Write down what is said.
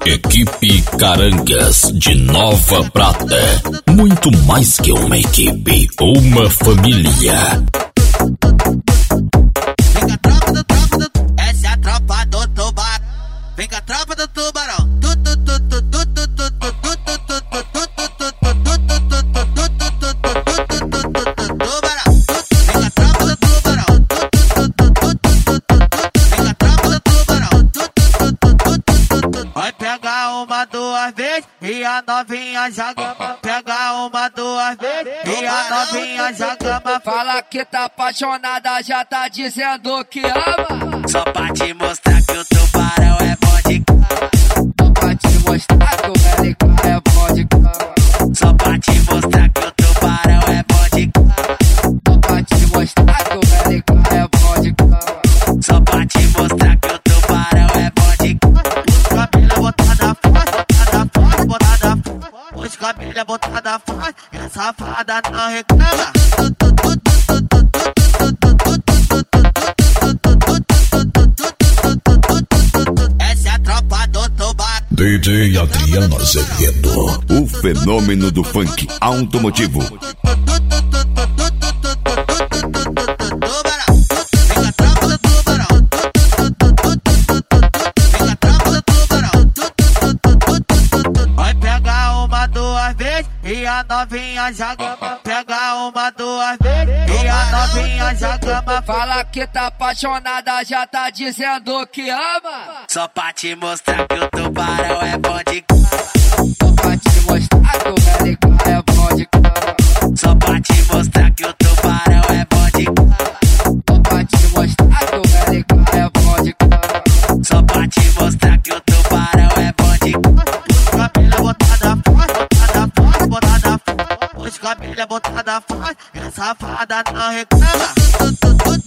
Equipe Carangas de Nova Prata. Muito mais que uma equipe, uma família. Essa é a tropa do tubarão. Vem com a tropa do tubarão. Vai pegar uma, duas vezes e a novinha já gama. Pega uma, duas vezes e a novinha já gama. Fala que tá apaixonada, já tá dizendo que ama. Só pra te mostrar que o tubarão é bom de cama. Só pra te mostrar que o LK é bom de cama. Só pra te mostrar que o tubarão é bom de cama. Só pra te mostrar que o LK é bom de cama. Só pra te mostrar que o tubarão é bom de cama. Os cabelos botada forte, e a safada não reclama. Essa é a tropa do tubarão. DJ Adriano Azevedo, o fenômeno do funk automotivo. E a novinha já gama. Pega uma, duas vezes e a novinha já gama. Fala que tá apaixonada, já tá dizendo que ama. Só pra te mostrar que o tubarão é bom de cama. Só pra te mostrar que o LK é bom de cama. Só pra te mostrar que o tubarão é bom de cama. Só pra te mostrar que o LK é bom de cama. Só pra te mostrar que o tubarão é bom de cama. Os cabelos botada forte, e a safada não reclama.